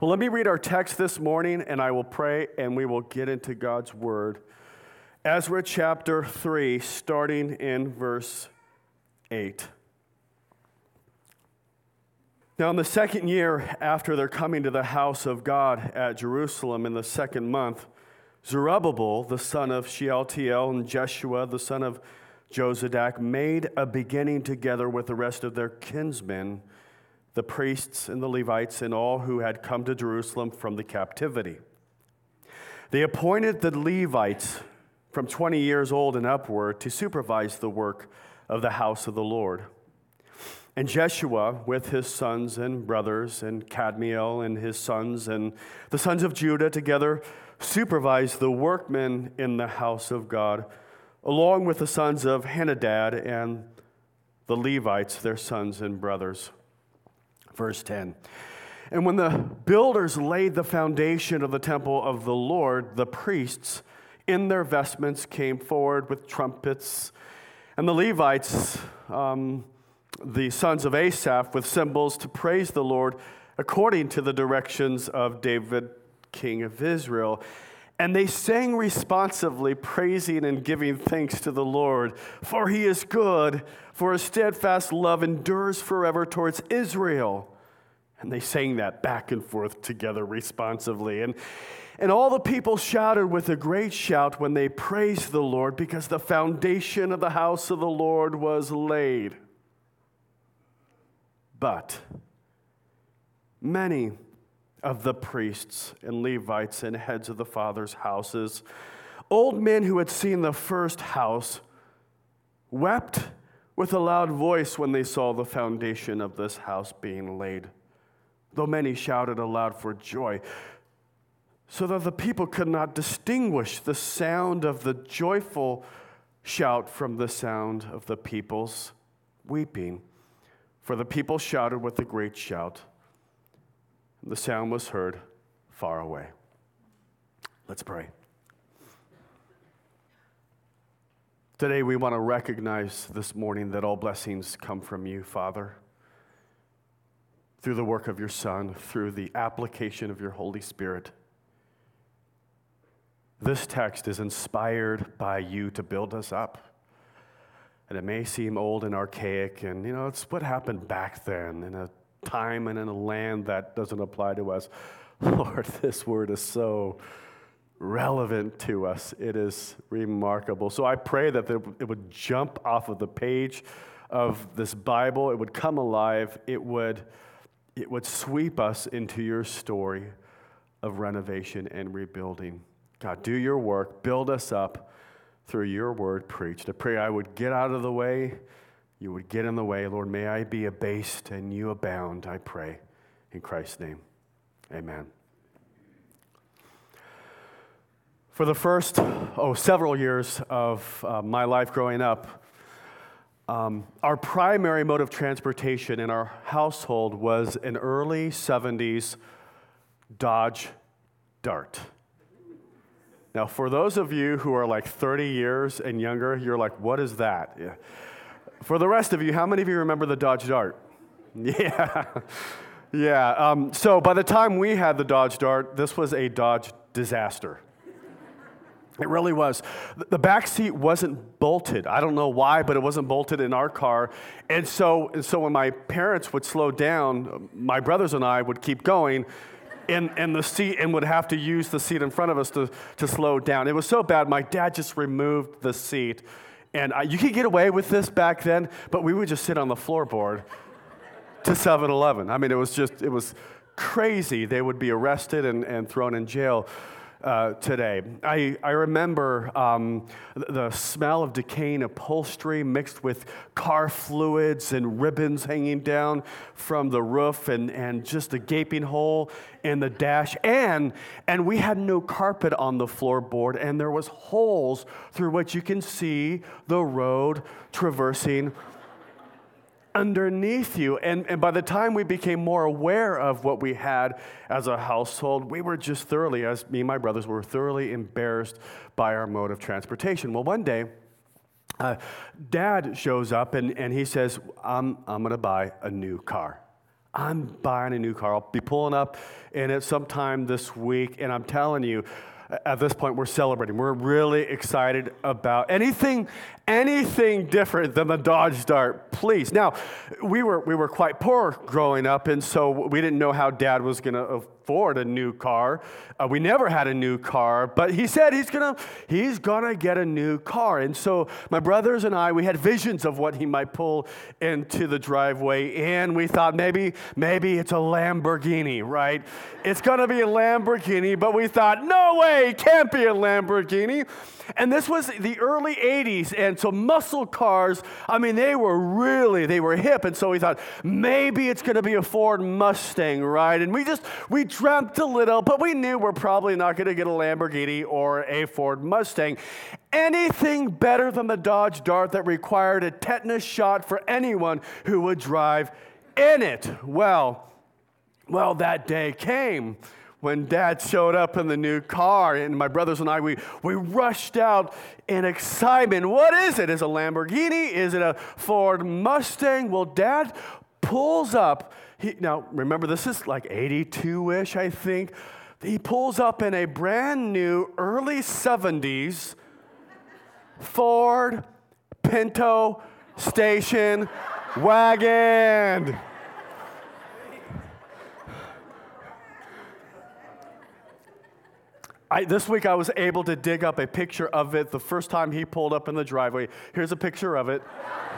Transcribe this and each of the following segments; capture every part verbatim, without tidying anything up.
Well, let me read our text this morning, and I will pray, and we will get into God's word. Ezra chapter three, starting in verse eight. Now, in the second year after their coming to the house of God at Jerusalem in the second month, Zerubbabel, the son of Shealtiel, and Jeshua, the son of Jozadak, made a beginning together with the rest of their kinsmen, the priests and the Levites, and all who had come to Jerusalem from the captivity. They appointed the Levites from twenty years old and upward to supervise the work of the house of the Lord. And Jeshua, with his sons and brothers, and Kadmiel and his sons, and the sons of Judah together supervised the workmen in the house of God, along with the sons of Henadad and the Levites, their sons and brothers. Verse ten. And when the builders laid the foundation of the temple of the Lord, the priests in their vestments came forward with trumpets, and the Levites, um, the sons of Asaph, with cymbals to praise the Lord according to the directions of David, king of Israel. And they sang responsively, praising and giving thanks to the Lord, for he is good, for his steadfast love endures forever towards Israel. And they sang that back and forth together responsively. And, and all the people shouted with a great shout when they praised the Lord, because the foundation of the house of the Lord was laid. But many of the priests and Levites and heads of the fathers' houses, old men who had seen the first house, wept with a loud voice when they saw the foundation of this house being laid, though many shouted aloud for joy, so that the people could not distinguish the sound of the joyful shout from the sound of the people's weeping. For the people shouted with a great shout, and the sound was heard far away. Let's pray. Today we want to recognize this morning that all blessings come from you, Father, through the work of your Son, through the application of your Holy Spirit. This text is inspired by you to build us up. And it may seem old and archaic, and, you know, it's what happened back then in a time and in a land that doesn't apply to us. Lord, this word is so relevant to us. It is remarkable. So I pray that it would jump off of the page of this Bible. It would come alive. It would, it would sweep us into your story of renovation and rebuilding. God, do your work. Build us up through your word preached. I pray I would get out of the way. You would get in the way. Lord, may I be abased and you abound, I pray. In Christ's name, amen. For the first, oh, several years of uh, my life growing up, um, our primary mode of transportation in our household was an early seventies Dodge Dart. Now, for those of you who are like thirty years and younger, you're like, what is that? Yeah. For the rest of you, how many of you remember the Dodge Dart? Yeah. Yeah. Um, so by the time we had the Dodge Dart, this was a Dodge disaster. It really was. The back seat wasn't bolted. I don't know why, but it wasn't bolted in our car. And so, and so when my parents would slow down, my brothers and I would keep going, and, and the seat, and would have to use the seat in front of us to, to slow down. It was so bad, my dad just removed the seat. And I, you could get away with this back then, but we would just sit on the floorboard to seven eleven. I mean, it was just, it was crazy. They would be arrested and, and thrown in jail uh, today. I, I remember um, the smell of decaying upholstery mixed with car fluids and ribbons hanging down from the roof, and, and just a gaping hole in the dash. And, and we had no carpet on the floorboard, and there was holes through which you can see the road traversing underneath you. And, and by the time we became more aware of what we had as a household, we were just thoroughly, as me and my brothers were thoroughly embarrassed by our mode of transportation. Well, one day, uh, Dad shows up and, and he says, I'm, I'm going to buy a new car. I'm buying a new car. I'll be pulling up in it sometime this week, and I'm telling you, at this point, we're celebrating. We're really excited about anything, anything different than the Dodge Dart, please. Now, we were we were quite poor growing up, and so we didn't know how Dad was going to afford a new car. Uh, we never had a new car, but he said he's gonna he's gonna get a new car, and so my brothers and I, we had visions of what he might pull into the driveway, and we thought maybe maybe it's a Lamborghini, right? It's gonna be a Lamborghini, but we thought no way, it can't be a Lamborghini. And this was the early eighties, and so muscle cars, I mean, they were really, they were hip, and so we thought, maybe it's going to be a Ford Mustang, right? And we just, we dreamt a little, but we knew we're probably not going to get a Lamborghini or a Ford Mustang. Anything better than the Dodge Dart that required a tetanus shot for anyone who would drive in it. Well, well, that day came when Dad showed up in the new car, and my brothers and I, we, we rushed out in excitement. What is it? Is it a Lamborghini? Is it a Ford Mustang? Well, Dad pulls up. He, now, remember, this is like eighty-two-ish, I think. He pulls up in a brand new early seventies Ford Pinto station wagon. I, this week I was able to dig up a picture of it the first time he pulled up in the driveway. Here's a picture of it.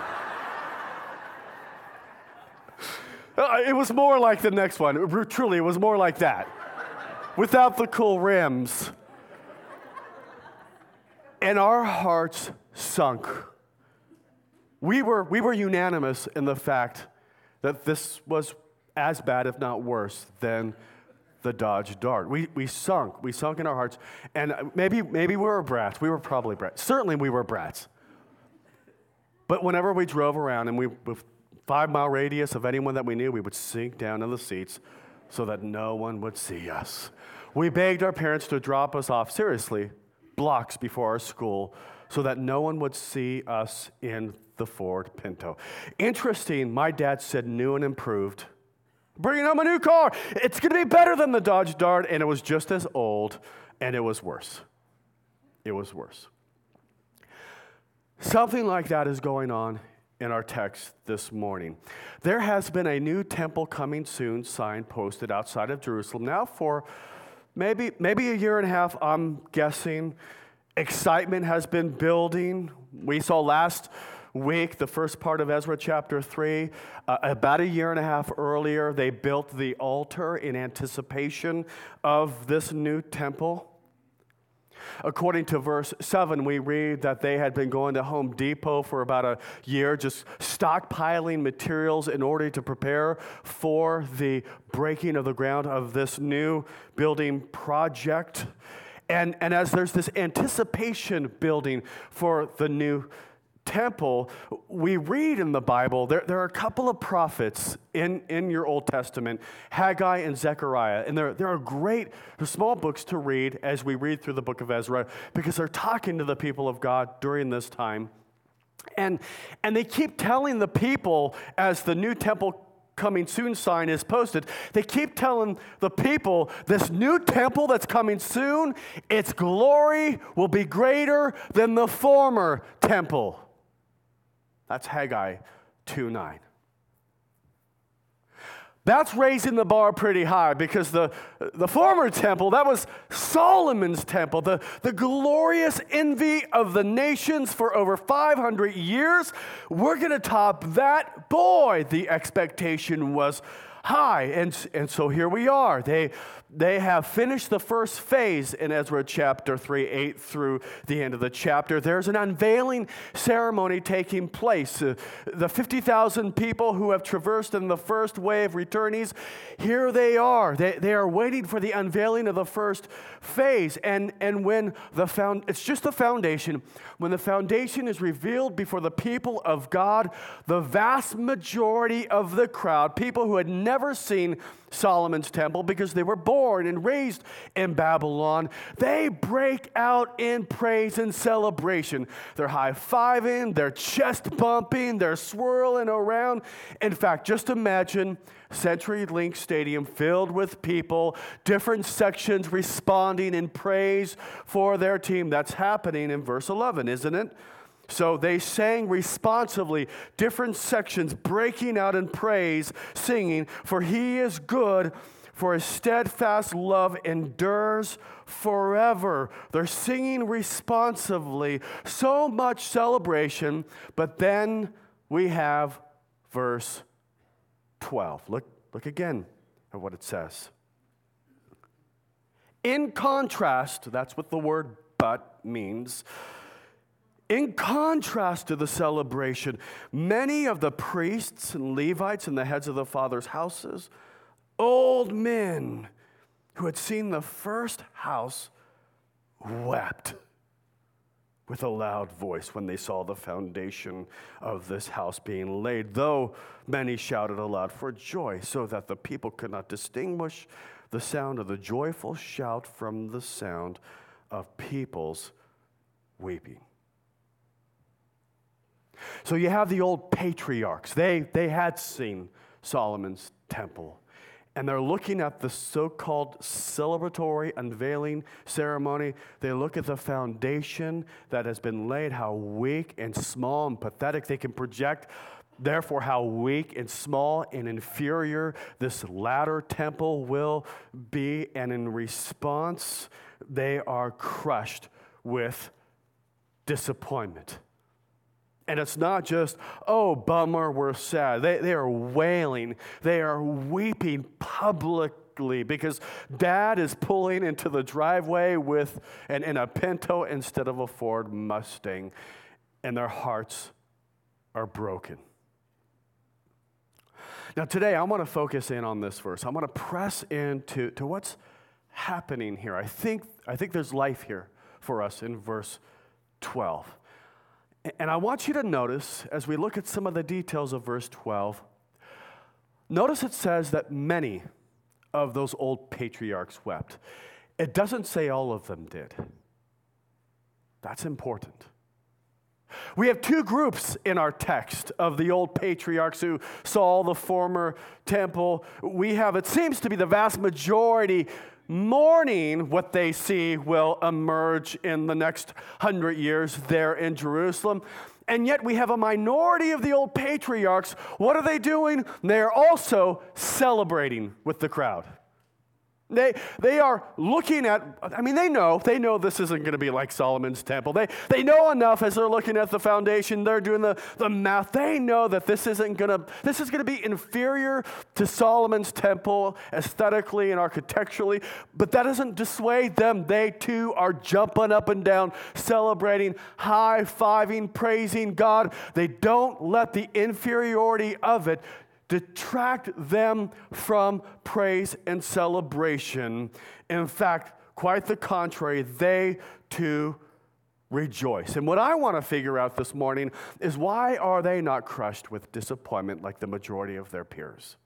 uh, it was more like the next one. It, truly, it was more like that. Without the cool rims. And our hearts sunk. We were, we were unanimous in the fact that this was as bad, if not worse, than the Dodge Dart. We we sunk. We sunk in our hearts. And maybe maybe we were brats. We were probably brats. Certainly we were brats. But whenever we drove around and we, with five mile radius of anyone that we knew, we would sink down in the seats so that no one would see us. We begged our parents to drop us off, seriously, blocks before our school so that no one would see us in the Ford Pinto. Interesting, my dad said new and improved. Bringing home a new car. It's going to be better than the Dodge Dart, and it was just as old, and it was worse. It was worse. Something like that is going on in our text this morning. There has been a new temple coming soon sign posted outside of Jerusalem now for maybe, maybe a year and a half, I'm guessing. Excitement has been building. We saw last week, the first part of Ezra chapter three, uh, about a year and a half earlier, they built the altar in anticipation of this new temple. According to verse seven, we read that they had been going to Home Depot for about a year, just stockpiling materials in order to prepare for the breaking of the ground of this new building project. And, and as there's this anticipation building for the new temple, we read in the Bible, there, there are a couple of prophets in, in your Old Testament, Haggai and Zechariah, and they're, they're great, they're small books to read as we read through the book of Ezra, because they're talking to the people of God during this time. And, and they keep telling the people, as the new temple coming soon sign is posted, they keep telling the people, this new temple that's coming soon, its glory will be greater than the former temple. That's Haggai two nine. That's raising the bar pretty high, because the, the former temple, that was Solomon's temple, the, the glorious envy of the nations for over five hundred years. We're going to top that. Boy, the expectation was high. And, and so here we are. They, they have finished the first phase in Ezra chapter three, eight through the end of the chapter. There's an unveiling ceremony taking place. Uh, the fifty thousand people who have traversed in the first wave returnees, here they are. They, they are waiting for the unveiling of the first phase. And, and when the found, it's just the foundation. When the foundation is revealed before the people of God, the vast majority of the crowd, people who had never never seen Solomon's temple because they were born and raised in Babylon, they break out in praise and celebration. They're high-fiving, they're chest-bumping, they're swirling around. In fact, just imagine CenturyLink Stadium filled with people, different sections responding in praise for their team. That's happening in verse eleven, isn't it? So they sang responsively, different sections breaking out in praise, singing, "For he is good, for his steadfast love endures forever." They're singing responsively, so much celebration, but then we have verse twelve. Look, look again at what it says. In contrast, that's what the word "but" means. In contrast to the celebration, many of the priests and Levites and the heads of the fathers' houses, old men who had seen the first house, wept with a loud voice when they saw the foundation of this house being laid, though many shouted aloud for joy, so that the people could not distinguish the sound of the joyful shout from the sound of people's weeping. So you have the old patriarchs. They, they had seen Solomon's temple. And they're looking at the so-called celebratory unveiling ceremony. They look at the foundation that has been laid, how weak and small and pathetic they can project. Therefore, how weak and small and inferior this latter temple will be. And in response, they are crushed with disappointment. And it's not just, oh, bummer, we're sad. They, they are wailing. They are weeping publicly because dad is pulling into the driveway with an, in a Pinto instead of a Ford Mustang, and their hearts are broken. Now, today, I want to focus in on this verse. I want to press into to what's happening here. I think, I think there's life here for us in verse twelve. And I want you to notice, as we look at some of the details of verse twelve, notice it says that many of those old patriarchs wept. It doesn't say all of them did. That's important. We have two groups in our text of the old patriarchs who saw the former temple. We have, it seems to be the vast majority, mourning what they see will emerge in the next hundred years there in Jerusalem. And yet we have a minority of the old patriarchs. What are they doing? They are also celebrating with the crowd. They, they are looking at, I mean, they know, they know this isn't going to be like Solomon's temple. They, they know enough as they're looking at the foundation, they're doing the, the math. They know that this isn't going to, this is going to be inferior to Solomon's temple aesthetically and architecturally, but that doesn't dissuade them. They too are jumping up and down, celebrating, high-fiving, praising God. They don't let the inferiority of it detract them from praise and celebration. In fact, quite the contrary, they too rejoice. And what I want to figure out this morning is, why are they not crushed with disappointment like the majority of their peers?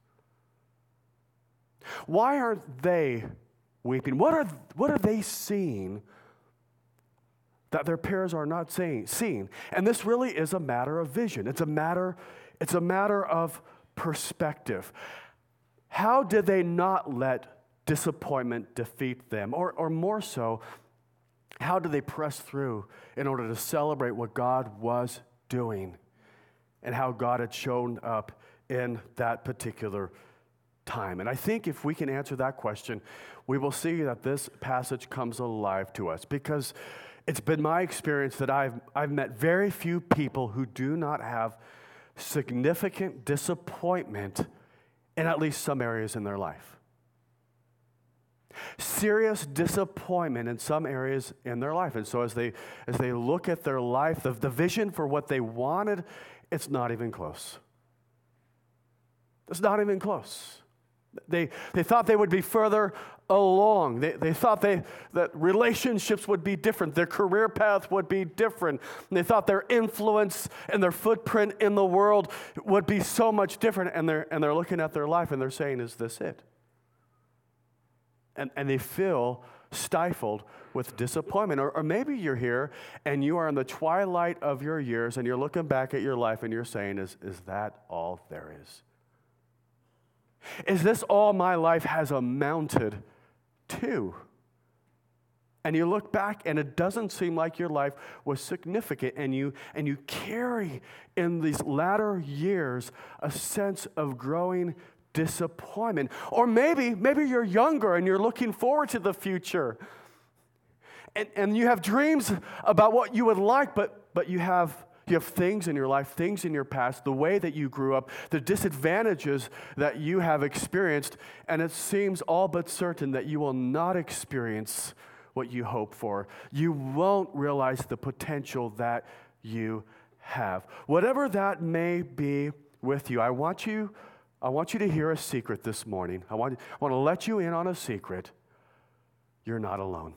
Why aren't they weeping? What are, what are they seeing that their peers are not seeing? seeing? And this really is a matter of vision. It's a matter, it's a matter of perspective. How did they not let disappointment defeat them? Or, or more so, how did they press through in order to celebrate what God was doing and how God had shown up in that particular time? And I think if we can answer that question, we will see that this passage comes alive to us, because it's been my experience that I've, I've met very few people who do not have significant disappointment in at least some areas in their life. Serious disappointment in some areas in their life. And so as they as they look at their life, the, the vision for what they wanted, it's not even close. It's not even close. They, they thought they would be further along. They, they thought they, that relationships would be different. Their career path would be different. And they thought their influence and their footprint in the world would be so much different. And they're, and they're looking at their life and they're saying, is this it? And, and they feel stifled with disappointment. Or, or maybe you're here and you are in the twilight of your years and you're looking back at your life and you're saying, is, is that all there is? Is this all my life has amounted to? And you look back and it doesn't seem like your life was significant, and you and you carry in these latter years a sense of growing disappointment. Or maybe, maybe you're younger and you're looking forward to the future. And, and you have dreams about what you would like, but but you have You have things in your life, things in your past, the way that you grew up, the disadvantages that you have experienced, and it seems all but certain that you will not experience what you hope for. You won't realize the potential that you have. Whatever that may be with you, I want you, I want you to hear a secret this morning. I want, I want to let you in on a secret. You're not alone.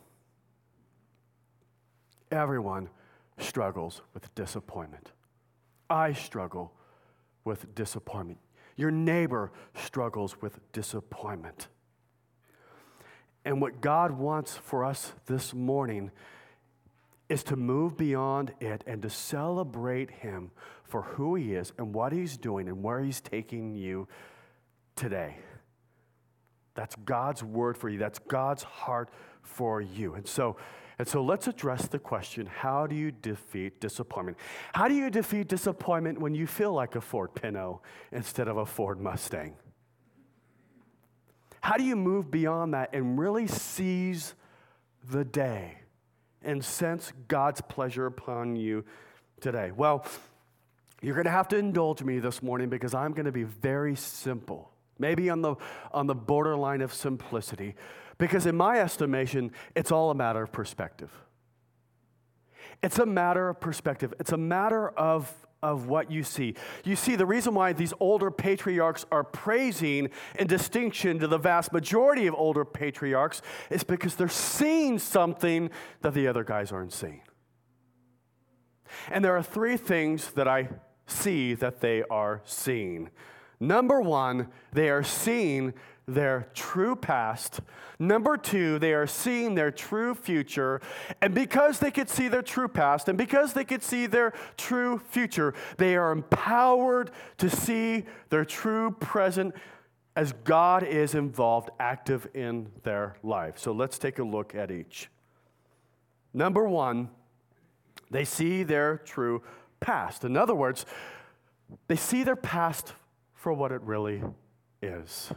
Everyone struggles with disappointment. I struggle with disappointment. Your neighbor struggles with disappointment. And what God wants for us this morning is to move beyond it and to celebrate Him for who He is and what He's doing and where He's taking you today. That's God's word for you. That's God's heart for you. And so, and so let's address the question, how do you defeat disappointment? How do you defeat disappointment when you feel like a Ford Pinto instead of a Ford Mustang? How do you move beyond that and really seize the day and sense God's pleasure upon you today? Well, you're going to have to indulge me this morning because I'm going to be very simple. Maybe on the on the borderline of simplicity, because in my estimation, it's all a matter of perspective. It's a matter of perspective. It's a matter of, of what you see. You see, the reason why these older patriarchs are praising in distinction to the vast majority of older patriarchs is because they're seeing something that the other guys aren't seeing. And there are three things that I see that they are seeing. Number one, they are seeing their true past. Number two, they are seeing their true future. And because they could see their true past and because they could see their true future, they are empowered to see their true present as God is involved, active in their life. So let's take a look at each. Number one, they see their true past. In other words, they see their past for what it really is.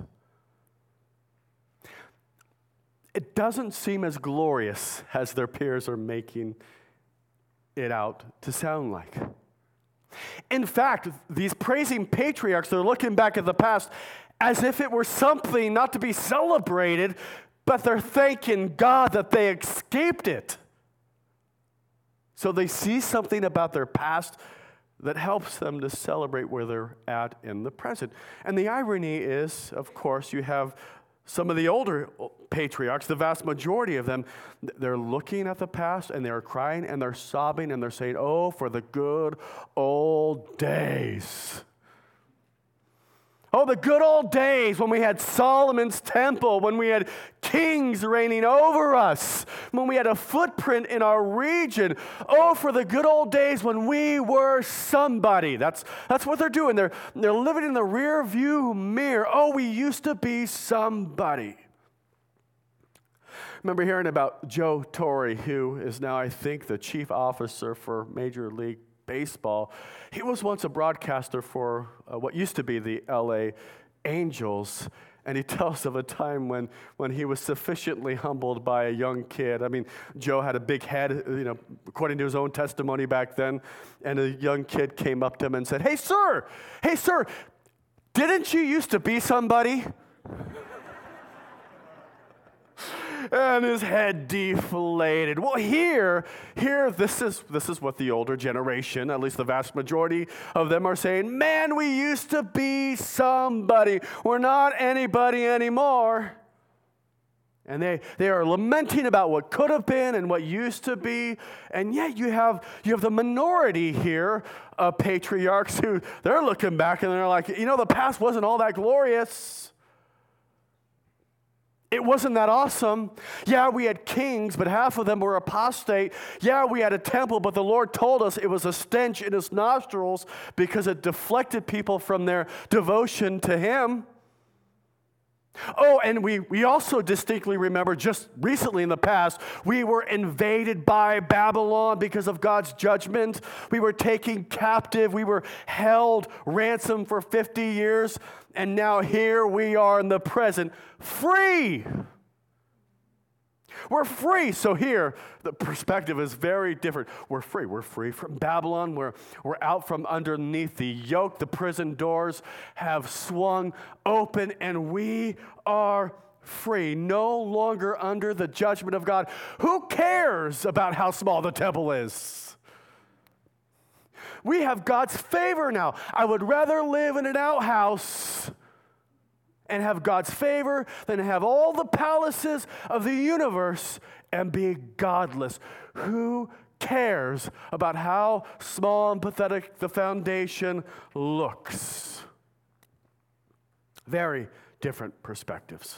It doesn't seem as glorious as their peers are making it out to sound like. In fact, these praising patriarchs, they're looking back at the past as if it were something not to be celebrated, but they're thanking God that they escaped it. So they see something about their past that helps them to celebrate where they're at in the present. And the irony is, of course, you have some of the older patriarchs, the vast majority of them, they're looking at the past and they're crying and they're sobbing and they're saying, oh, for the good old days. Oh, the good old days when we had Solomon's temple, when we had kings reigning over us, when we had a footprint in our region. Oh, for the good old days when we were somebody. That's, that's what they're doing. They're, they're living in the rear view mirror. Oh, we used to be somebody. Remember hearing about Joe Torre, who is now, I think, the chief officer for Major League Baseball. He was once a broadcaster for uh, what used to be the L A Angels, and he tells of a time when, when he was sufficiently humbled by a young kid. I mean, Joe had a big head, you know, according to his own testimony back then, and a young kid came up to him and said, hey, sir, hey, sir, didn't you used to be somebody? and his head deflated. Well, here, here, this is this is what the older generation, at least the vast majority of them, are saying. Man, we used to be somebody. We're not anybody anymore. And they, they are lamenting about what could have been and what used to be. And yet you have you have the minority here of patriarchs who they're looking back and they're like, you know, the past wasn't all that glorious. It wasn't that awesome. Yeah, we had kings, but half of them were apostate. Yeah, we had a temple, but the Lord told us it was a stench in his nostrils because it deflected people from their devotion to him. Oh, and we, we also distinctly remember just recently in the past, we were invaded by Babylon because of God's judgment. We were taken captive. We were held ransom for fifty years. And now here we are in the present, free. We're free. So here, the perspective is very different. We're free. We're free from Babylon. We're, we're out from underneath the yoke. The prison doors have swung open, and we are free, no longer under the judgment of God. Who cares about how small the temple is? We have God's favor now. I would rather live in an outhouse and have God's favor than have all the palaces of the universe and be godless. Who cares about how small and pathetic the foundation looks? Very different perspectives.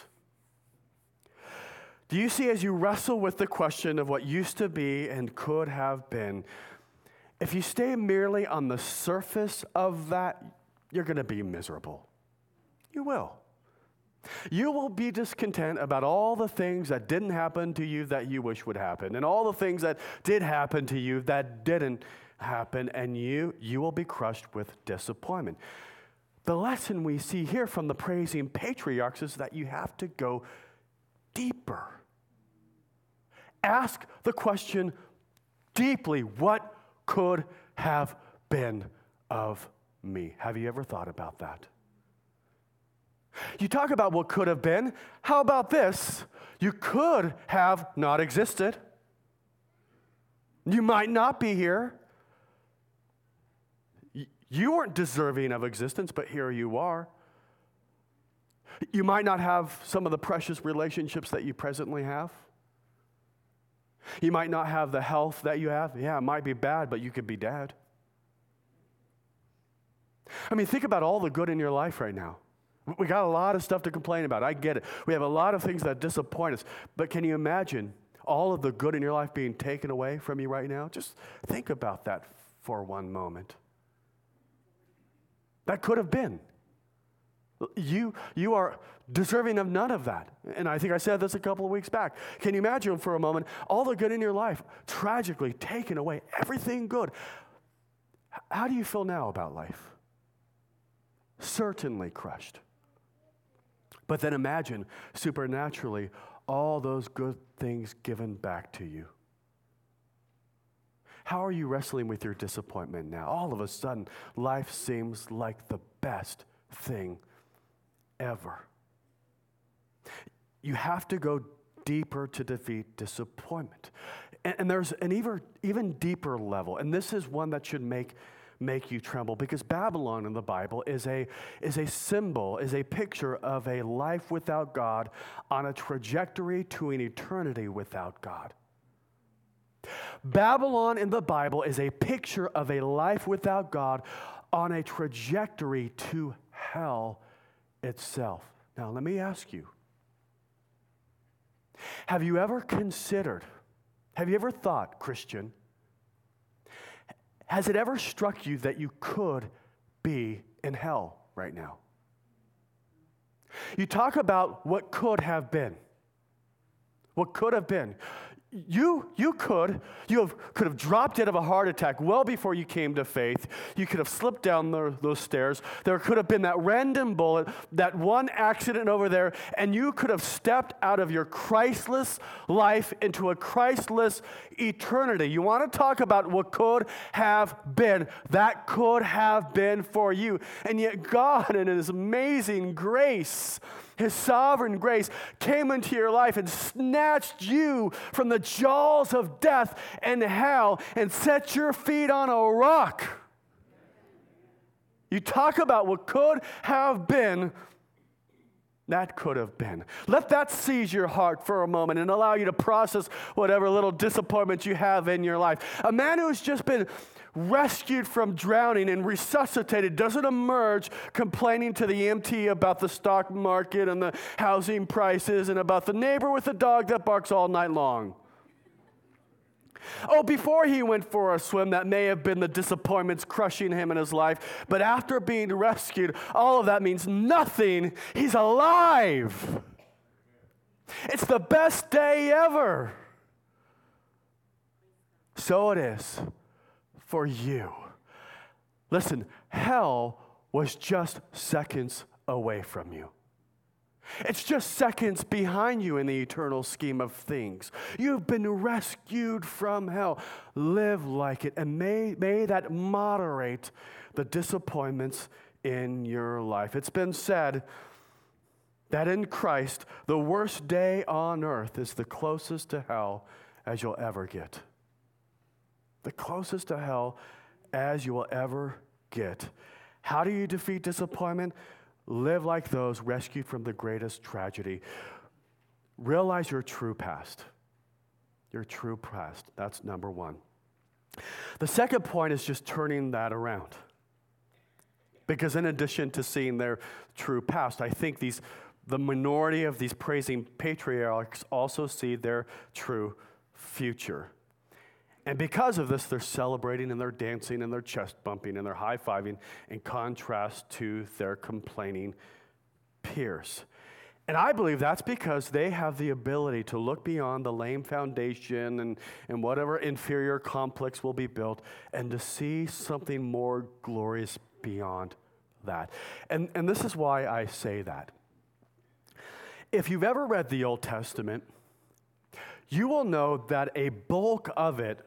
Do you see, as you wrestle with the question of what used to be and could have been, if you stay merely on the surface of that, you're going to be miserable. You will. You will be discontent about all the things that didn't happen to you that you wish would happen, and all the things that did happen to you that didn't happen, and you, you will be crushed with disappointment. The lesson we see here from the praising patriarchs is that you have to go deeper. Ask the question deeply, what could have been of me? Have you ever thought about that? You talk about what could have been. How about this? You could have not existed. You might not be here. You weren't deserving of existence, but here you are. You might not have some of the precious relationships that you presently have. You might not have the health that you have. Yeah, it might be bad, but you could be dead. I mean, think about all the good in your life right now. We got a lot of stuff to complain about. I get it. We have a lot of things that disappoint us. But can you imagine all of the good in your life being taken away from you right now? Just think about that for one moment. That could have been. You, you are deserving of none of that. And I think I said this a couple of weeks back. Can you imagine for a moment all the good in your life tragically taken away, everything good? How do you feel now about life? Certainly crushed. But then imagine supernaturally all those good things given back to you. How are you wrestling with your disappointment now? All of a sudden, life seems like the best thing ever. You have to go deeper to defeat disappointment. And, and there's an even, even deeper level, and this is one that should make make you tremble, because Babylon in the Bible is a is a symbol, is a picture of a life without God on a trajectory to an eternity without God. Babylon in the Bible is a picture of a life without God on a trajectory to hell itself. Now, let me ask you, have you ever considered, have you ever thought, Christian, has it ever struck you that you could be in hell right now? You talk about what could have been. What could have been. You, you could, you have, could have dropped dead of a heart attack well before you came to faith. You could have slipped down the, those stairs. There could have been that random bullet, that one accident over there, and you could have stepped out of your Christless life into a Christless eternity. You want to talk about what could have been. That could have been for you. And yet God, in His amazing grace, His sovereign grace came into your life and snatched you from the jaws of death and hell and set your feet on a rock. You talk about what could have been, that could have been. Let that seize your heart for a moment and allow you to process whatever little disappointment you have in your life. A man who has just been rescued from drowning and resuscitated doesn't emerge complaining to the M T about the stock market and the housing prices and about the neighbor with the dog that barks all night long. Oh, before he went for a swim, that may have been the disappointments crushing him in his life. But after being rescued, all of that means nothing. He's alive. It's the best day ever. So it is for you. Listen, hell was just seconds away from you. It's just seconds behind you in the eternal scheme of things. You've been rescued from hell. Live like it, and may, may that moderate the disappointments in your life. It's been said that in Christ, the worst day on earth is the closest to hell as you'll ever get. The closest to hell as you will ever get. How do you defeat disappointment? Live like those rescued from the greatest tragedy. Realize your true past. Your true past. That's number one. The second point is just turning that around. Because in addition to seeing their true past, I think these the minority of these praising patriarchs also see their true future. And because of this, they're celebrating and they're dancing and they're chest bumping and they're high-fiving in contrast to their complaining peers. And I believe that's because they have the ability to look beyond the lame foundation and, and whatever inferior complex will be built and to see something more glorious beyond that. And, and this is why I say that. If you've ever read the Old Testament, you will know that a bulk of it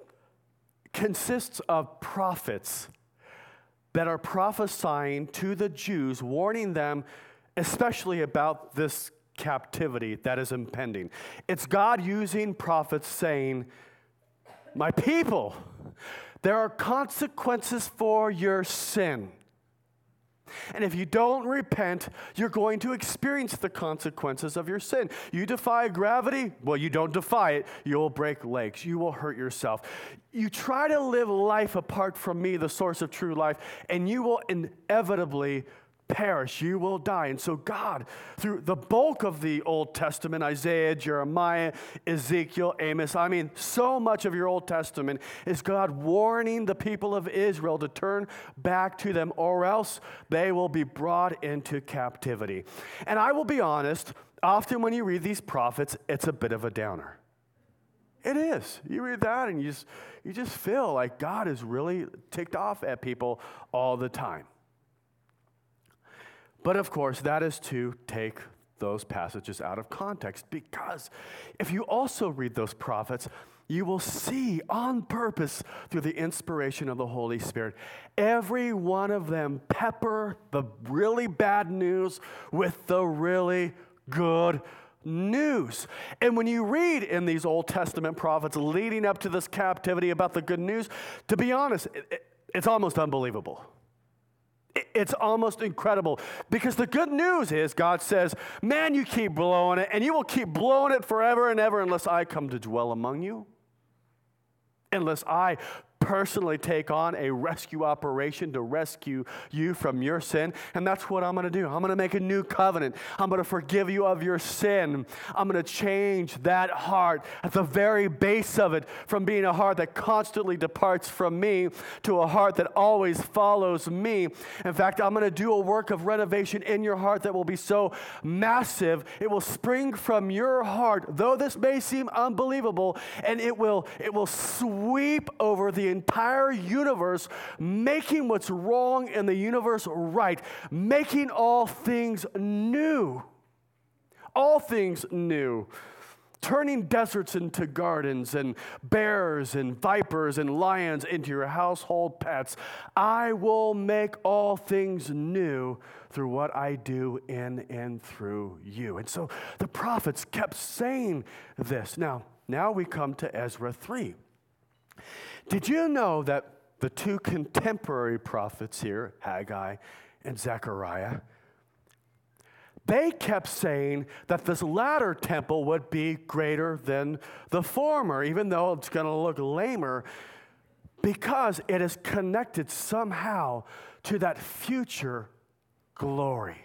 consists of prophets that are prophesying to the Jews, warning them especially about this captivity that is impending. It's God using prophets saying, my people, there are consequences for your sin. And if you don't repent, you're going to experience the consequences of your sin. You defy gravity, well, you don't defy it. You will break legs. You will hurt yourself. You try to live life apart from me, the source of true life, and you will inevitably perish. You will die. And so God, through the bulk of the Old Testament, Isaiah, Jeremiah, Ezekiel, Amos, I mean, so much of your Old Testament is God warning the people of Israel to turn back to them or else they will be brought into captivity. And I will be honest, often when you read these prophets, it's a bit of a downer. It is. You read that and you just, you just feel like God is really ticked off at people all the time. But of course, that is to take those passages out of context, because if you also read those prophets, you will see on purpose through the inspiration of the Holy Spirit, every one of them pepper the really bad news with the really good news. And when you read in these Old Testament prophets leading up to this captivity about the good news, to be honest, it, it, it's almost unbelievable. It's almost incredible, because the good news is God says, man, you keep blowing it, and you will keep blowing it forever and ever unless I come to dwell among you, unless I personally take on a rescue operation to rescue you from your sin. And that's what I'm going to do. I'm going to make a new covenant. I'm going to forgive you of your sin. I'm going to change that heart at the very base of it from being a heart that constantly departs from me to a heart that always follows me. In fact, I'm going to do a work of renovation in your heart that will be so massive, it will spring from your heart, though this may seem unbelievable, and it will, it will sweep over the entire universe, making what's wrong in the universe right, making all things new. All things new. turning deserts into gardens and bears and vipers and lions into your household pets. I will make all things new through what I do in and through you. And so the prophets kept saying this. Now, now we come to Ezra three. Did you know that the two contemporary prophets here, Haggai and Zechariah, they kept saying that this latter temple would be greater than the former, even though it's going to look lamer, because it is connected somehow to that future glory.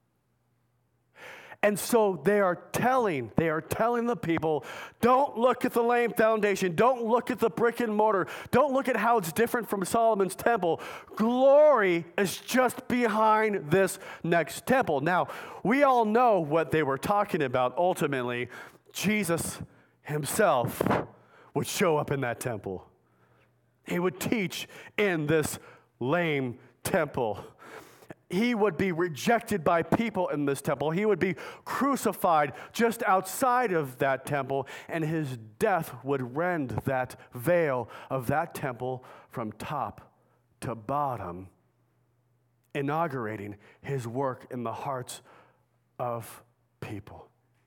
And so they are telling, they are telling the people, don't look at the lame foundation. Don't look at the brick and mortar. Don't look at how it's different from Solomon's temple. Glory is just behind this next temple. Now, we all know what they were talking about. Ultimately, Jesus himself would show up in that temple. He would teach in this lame temple. He would be rejected by people in this temple. He would be crucified just outside of that temple, and his death would rend that veil of that temple from top to bottom, inaugurating his work in the hearts of people.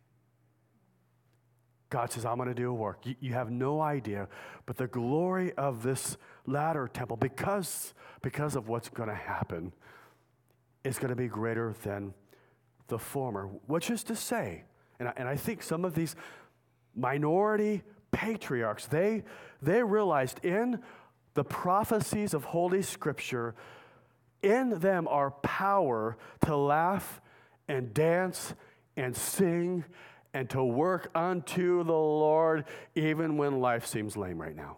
God says, I'm going to do a work. You, you have no idea, but the glory of this latter temple, because, because of what's going to happen, is going to be greater than the former, which is to say, and I, and I think some of these minority patriarchs, they, they realized in the prophecies of Holy Scripture, in them are power to laugh and dance and sing and to work unto the Lord even when life seems lame right now.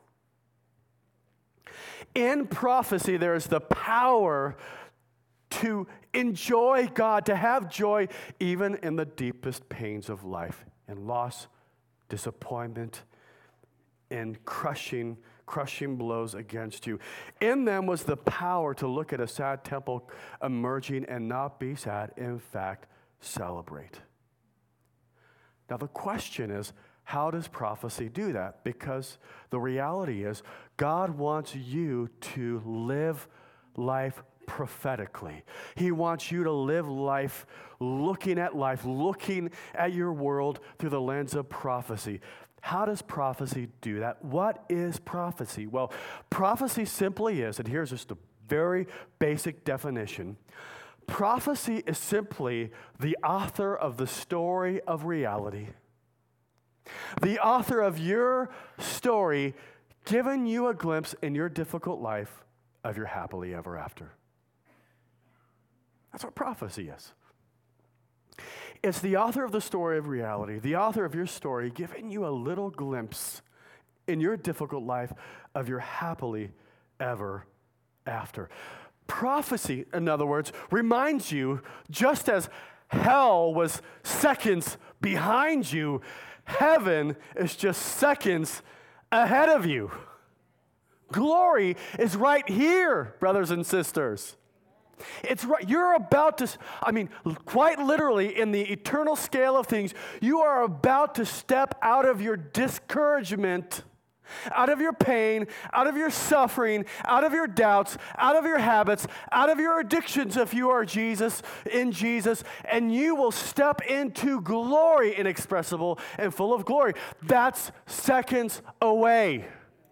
In prophecy, there is the power to enjoy God, to have joy even in the deepest pains of life, and loss, disappointment, and crushing, crushing blows against you. In them was the power to look at a sad temple emerging and not be sad, in fact, celebrate. Now the question is, how does prophecy do that? Because the reality is, God wants you to live life prophetically. He wants you to live life looking at life, looking at your world through the lens of prophecy. How does prophecy do that? What is prophecy? Well, prophecy simply is, and here's just a very basic definition. Prophecy is simply the author of the story of reality. The author of your story giving you a glimpse in your difficult life of your happily ever after. That's what prophecy is. It's the author of the story of reality, the author of your story, giving you a little glimpse in your difficult life of your happily ever after. Prophecy, in other words, reminds you, just as hell was seconds behind you, heaven is just seconds ahead of you. Glory is right here, brothers and sisters. It's right. You're about to, I mean, quite literally in the eternal scale of things, you are about to step out of your discouragement, out of your pain, out of your suffering, out of your doubts, out of your habits, out of your addictions if you are Jesus, in Jesus, and you will step into glory inexpressible and full of glory. That's seconds away.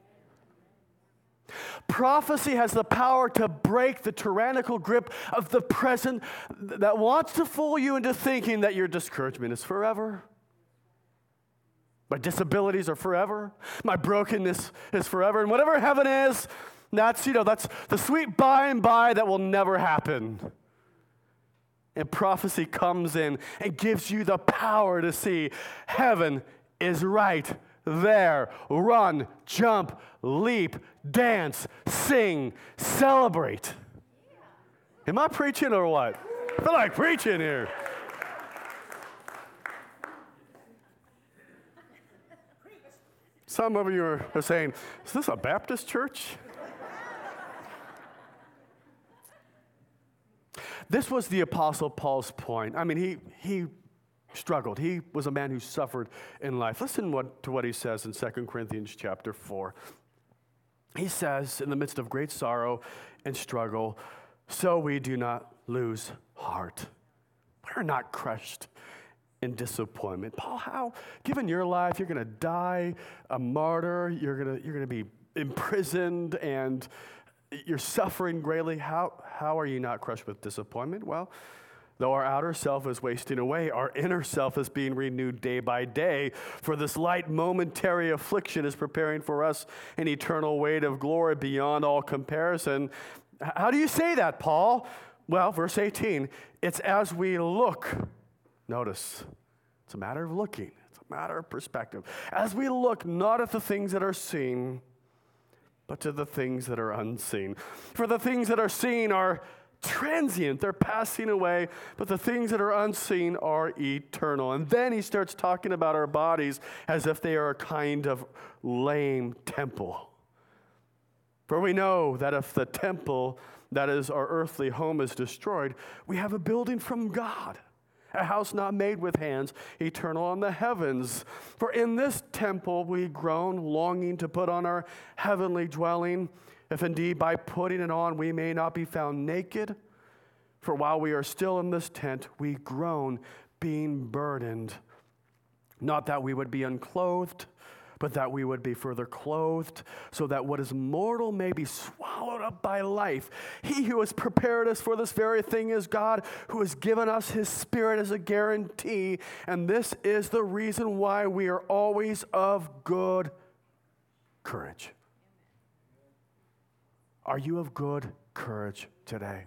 Prophecy has the power to break the tyrannical grip of the present that wants to fool you into thinking that your discouragement is forever. My disabilities are forever. My brokenness is forever. And whatever heaven is, that's, you know, that's the sweet by and by that will never happen. And prophecy comes in and gives you the power to see heaven is right there. Run, jump, leap, dance, sing, celebrate. Am I preaching or what? I feel like preaching here. Some of you are, are saying, is this a Baptist church? This was the Apostle Paul's point. I mean, he he struggled. He was a man who suffered in life. Listen what, to what he says in Second Corinthians chapter four. He says, in the midst of great sorrow and struggle, so we do not lose heart. We're not crushed in disappointment. Paul, how, given your life, you're going to die a martyr, you're going to you're going to be imprisoned, and you're suffering greatly. How, how are you not crushed with disappointment? Well, though our outer self is wasting away, our inner self is being renewed day by day. For this light momentary affliction is preparing for us an eternal weight of glory beyond all comparison. How do you say that, Paul? Well, verse eighteen, it's as we look. Notice, it's a matter of looking. It's a matter of perspective. As we look not at the things that are seen, but to the things that are unseen. For the things that are seen are transient, they're passing away, but the things that are unseen are eternal. And then he starts talking about our bodies as if they are a kind of lame temple. For we know that if the temple, that is our earthly home, is destroyed, we have a building from God, a house not made with hands, eternal in the heavens. For in this temple we groan, longing to put on our heavenly dwelling, if indeed by putting it on we may not be found naked. For while we are still in this tent, we groan, being burdened. Not that we would be unclothed, but that we would be further clothed, so that what is mortal may be swallowed up by life. He who has prepared us for this very thing is God, who has given us his Spirit as a guarantee, and this is the reason why we are always of good courage. Are you of good courage today?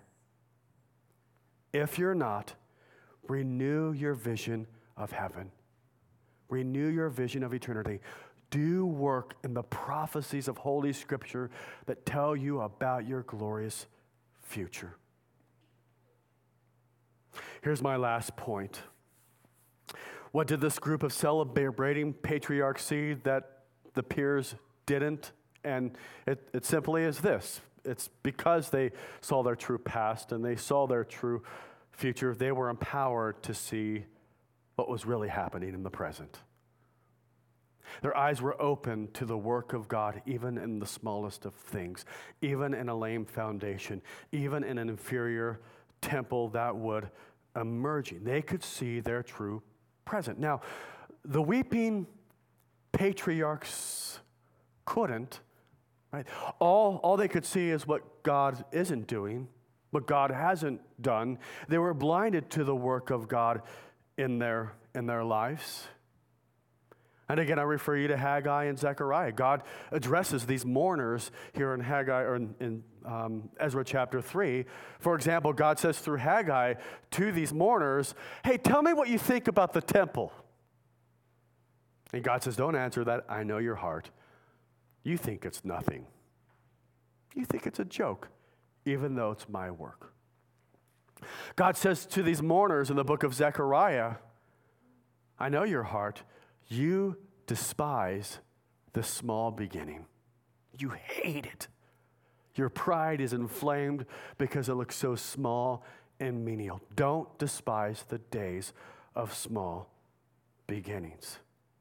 If you're not, renew your vision of heaven. Renew your vision of eternity. Do work in the prophecies of Holy Scripture that tell you about your glorious future. Here's my last point. What did this group of celebrating patriarchs see that the peers didn't? And it, it simply is this. It's because they saw their true past and they saw their true future, they were empowered to see what was really happening in the present. Their eyes were open to the work of God, even in the smallest of things, even in a lame foundation, even in an inferior temple that would emerge. They could see their true present. Now, the weeping patriarchs couldn't, right? All, all they could see is what God isn't doing, what God hasn't done. They were blinded to the work of God in their, in their lives. And again, I refer you to Haggai and Zechariah. God addresses these mourners here in Haggai or in, in um, Ezra chapter three. For example, God says through Haggai to these mourners, hey, tell me what you think about the temple. And God says, don't answer that. I know your heart. You think it's nothing. You think it's a joke, even though it's my work. God says to these mourners in the book of Zechariah, I know your heart. You despise the small beginning. You hate it. Your pride is inflamed because it looks so small and menial. Don't despise the days of small beginnings.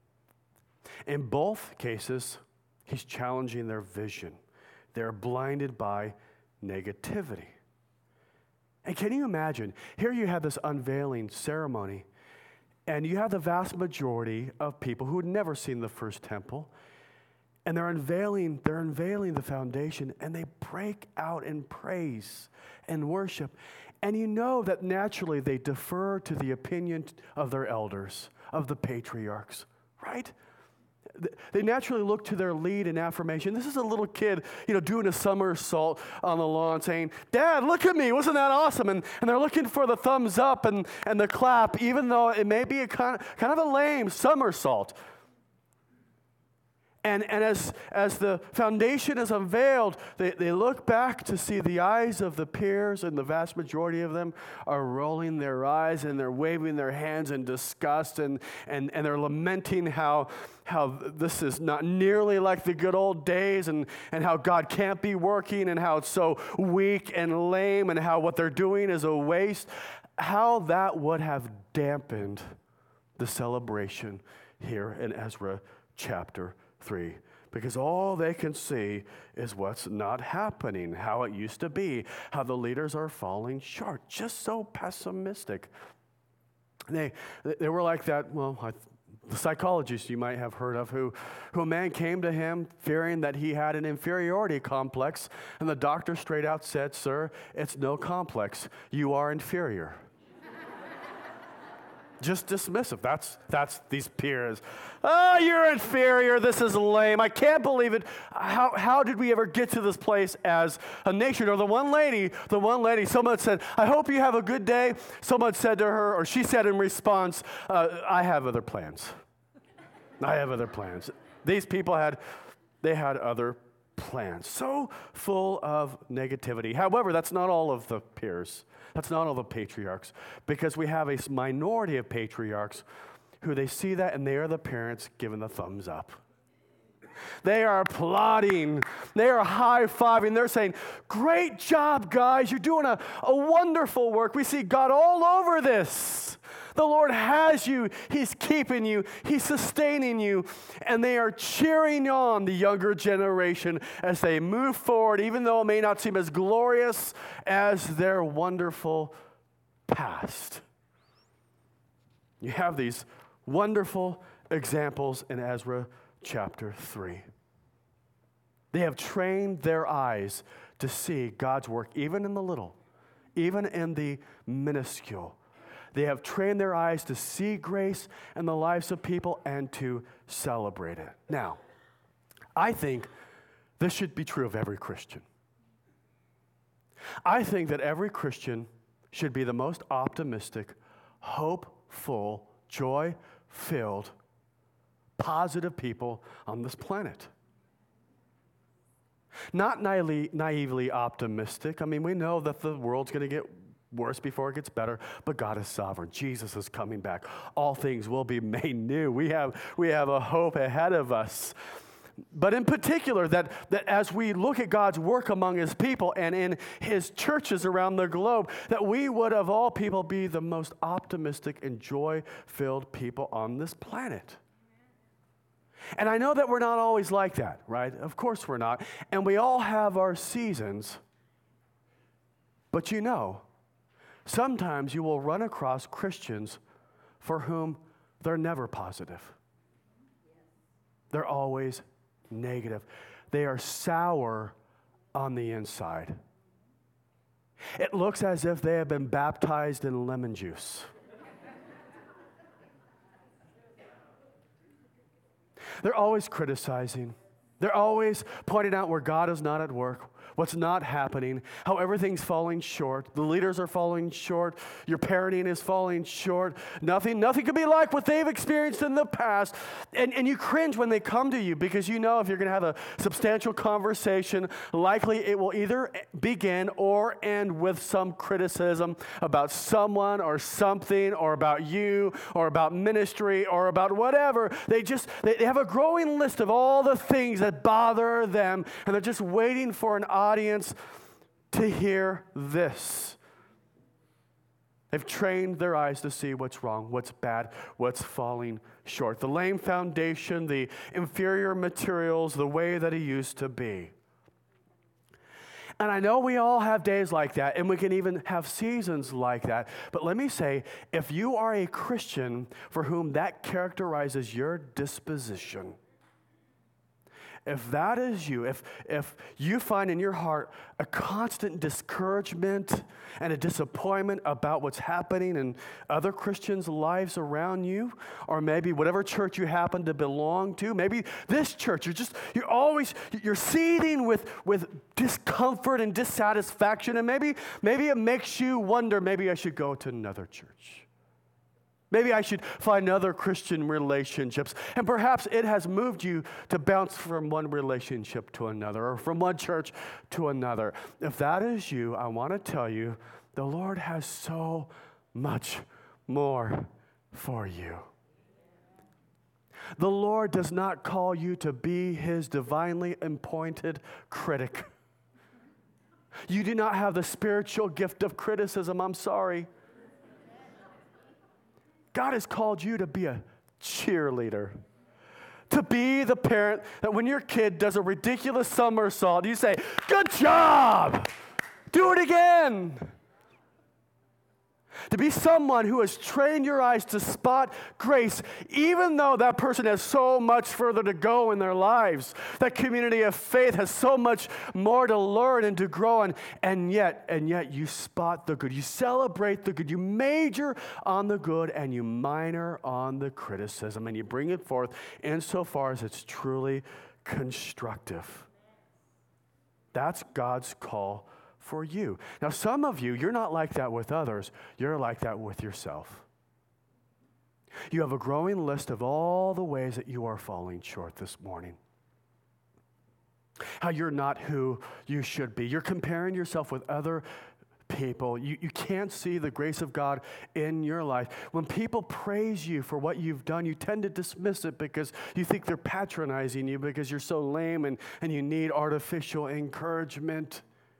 In both cases, he's challenging their vision. They're blinded by negativity. And can you imagine? Here you have this unveiling ceremony, and you have the vast majority of people who had never seen the first temple, and they're unveiling, they're unveiling the foundation, and they break out in praise and worship. And you know that naturally they defer to the opinion of their elders, of the patriarchs, right? They naturally look to their lead in affirmation. This is a little kid, you know, doing a somersault on the lawn saying, Dad, look at me, wasn't that awesome? And, and they're looking for the thumbs up and, and the clap, even though it may be a kind of, kind of a lame somersault. And, and as, as the foundation is unveiled, they, they look back to see the eyes of the peers, and the vast majority of them are rolling their eyes and they're waving their hands in disgust, and, and, and they're lamenting how, how this is not nearly like the good old days, and, and how God can't be working, and how it's so weak and lame, and how what they're doing is a waste. How that would have dampened the celebration here in Ezra chapter three. Because all they can see is what's not happening, how it used to be, how the leaders are falling short, just so pessimistic. They, they were like that, well, I, the psychologist you might have heard of, who, who a man came to him fearing that he had an inferiority complex, and the doctor straight out said, "Sir, it's no complex. You are inferior." Just dismissive. That's that's these peers. Oh, you're inferior. This is lame. I can't believe it. How how did we ever get to this place as a nation? Or the one lady, the one lady, someone said, "I hope you have a good day." Someone said to her, or she said in response, uh, "I have other plans. I have other plans." These people had, they had other plans. So full of negativity. However, that's not all of the peers. That's not all the patriarchs, because we have a minority of patriarchs who they see that and they are the parents giving the thumbs up. They are applauding. They are high-fiving. They're saying, "Great job, guys. You're doing a, a wonderful work. We see God all over this. The Lord has you. He's keeping you. He's sustaining you." And they are cheering on the younger generation as they move forward, even though it may not seem as glorious as their wonderful past. You have these wonderful examples in Ezra chapter three. They have trained their eyes to see God's work, even in the little, even in the minuscule. They have trained their eyes to see grace in the lives of people and to celebrate it. Now, I think this should be true of every Christian. I think that every Christian should be the most optimistic, hopeful, joy-filled, positive people on this planet. Not naively, naively optimistic. I mean, we know that the world's going to get worse before it gets better, but God is sovereign. Jesus is coming back. All things will be made new. We have, we have a hope ahead of us. But in particular, that, that as we look at God's work among his people and in his churches around the globe, that we would, of all people, be the most optimistic and joy-filled people on this planet. And I know that we're not always like that, right? Of course we're not. And we all have our seasons. But you know, sometimes you will run across Christians for whom they're never positive. They're always negative. They are sour on the inside. It looks as if they have been baptized in lemon juice. They're always criticizing. They're always pointing out where God is not at work, what's not happening, how everything's falling short. The leaders are falling short. Your parenting is falling short. Nothing, nothing could be like what they've experienced in the past. And, and you cringe when they come to you, because you know if you're going to have a substantial conversation, likely it will either begin or end with some criticism about someone or something, or about you, or about ministry, or about whatever. They just, they have a growing list of all the things that bother them, and they're just waiting for an audience to hear this. They've trained their eyes to see what's wrong, what's bad, what's falling short. The lame foundation, the inferior materials, the way that it used to be. And I know we all have days like that, and we can even have seasons like that. But let me say, if you are a Christian for whom that characterizes your disposition, if that is you, if, if you find in your heart a constant discouragement and a disappointment about what's happening in other Christians' lives around you, or maybe whatever church you happen to belong to, maybe this church, you're just, you're always, you're seething with, with discomfort and dissatisfaction, and maybe, maybe it makes you wonder, maybe I should go to another church. Maybe I should find other Christian relationships. And perhaps it has moved you to bounce from one relationship to another, or from one church to another. If that is you, I want to tell you, the Lord has so much more for you. The Lord does not call you to be his divinely appointed critic. You do not have the spiritual gift of criticism. I'm sorry. God has called you to be a cheerleader. To be the parent that when your kid does a ridiculous somersault, you say, good job! Do it again! To be someone who has trained your eyes to spot grace, even though that person has so much further to go in their lives. That community of faith has so much more to learn and to grow in, and yet, and yet you spot the good. You celebrate the good. You major on the good, and you minor on the criticism, and you bring it forth insofar as it's truly constructive. That's God's call for you. Now, some of you, you're not like that with others. You're like that with yourself. You have a growing list of all the ways that you are falling short this morning. How you're not who you should be. You're comparing yourself with other people. You, you can't see the grace of God in your life. When people praise you for what you've done, you tend to dismiss it because you think they're patronizing you because you're so lame and, and you need artificial encouragement.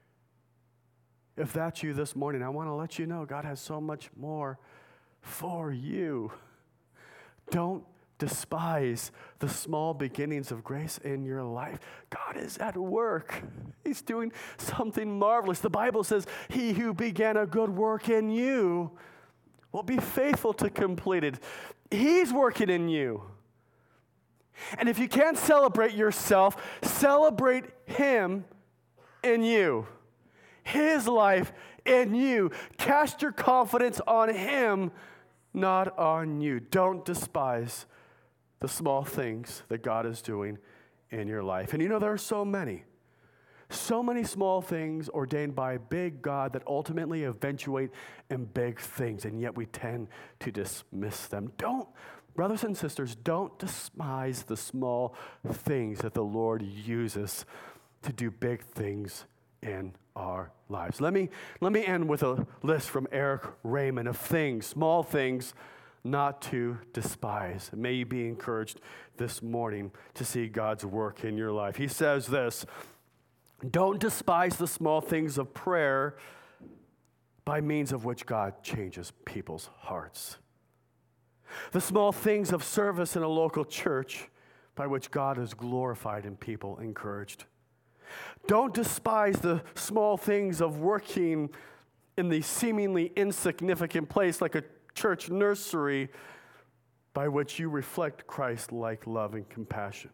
If that's you this morning, I want to let you know God has so much more for you. Don't despise the small beginnings of grace in your life. God is at work. He's doing something marvelous. The Bible says, he who began a good work in you will be faithful to complete it. He's working in you. And if you can't celebrate yourself, celebrate him in you. His life in you. Cast your confidence on him, not on you. Don't despise the small things that God is doing in your life. And you know, there are so many, so many small things ordained by a big God that ultimately eventuate in big things, and yet we tend to dismiss them. Don't, brothers and sisters, don't despise the small things that the Lord uses to do big things in our lives. Let me, let me end with a list from Eric Raymond of things, small things not to despise. May you be encouraged this morning to see God's work in your life. He says this, don't despise the small things of prayer by means of which God changes people's hearts. The small things of service in a local church by which God is glorified and people encouraged. Don't despise the small things of working in the seemingly insignificant place like a church nursery by which you reflect Christ-like love and compassion.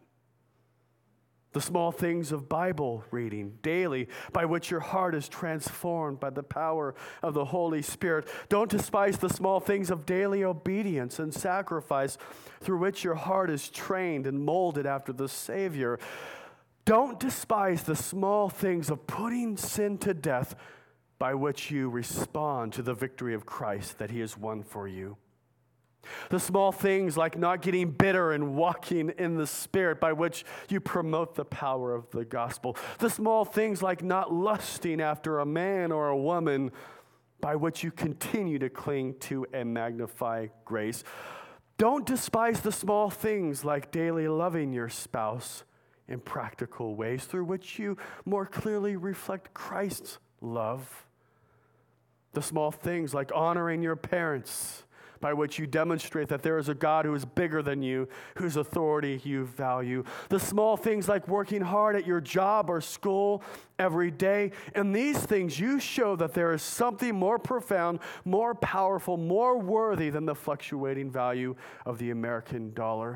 The small things of Bible reading daily by which your heart is transformed by the power of the Holy Spirit. Don't despise the small things of daily obedience and sacrifice through which your heart is trained and molded after the Savior. Don't despise the small things of putting sin to death by which you respond to the victory of Christ that he has won for you. The small things like not getting bitter and walking in the Spirit by which you promote the power of the gospel. The small things like not lusting after a man or a woman by which you continue to cling to and magnify grace. Don't despise the small things like daily loving your spouse in practical ways through which you more clearly reflect Christ's love. The small things like honoring your parents by which you demonstrate that there is a God who is bigger than you, whose authority you value. The small things like working hard at your job or school every day. In these things, you show that there is something more profound, more powerful, more worthy than the fluctuating value of the American dollar.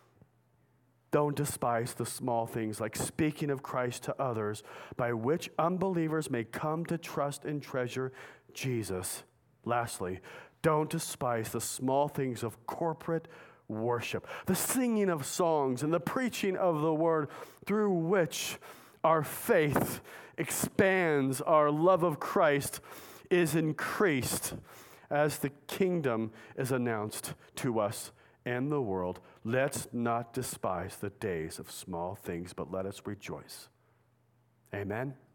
Don't despise the small things like speaking of Christ to others, by which unbelievers may come to trust and treasure Jesus. Lastly, don't despise the small things of corporate worship, the singing of songs and the preaching of the word through which our faith expands, our love of Christ is increased as the kingdom is announced to us and the world. Let's not despise the days of small things, but let us rejoice. Amen.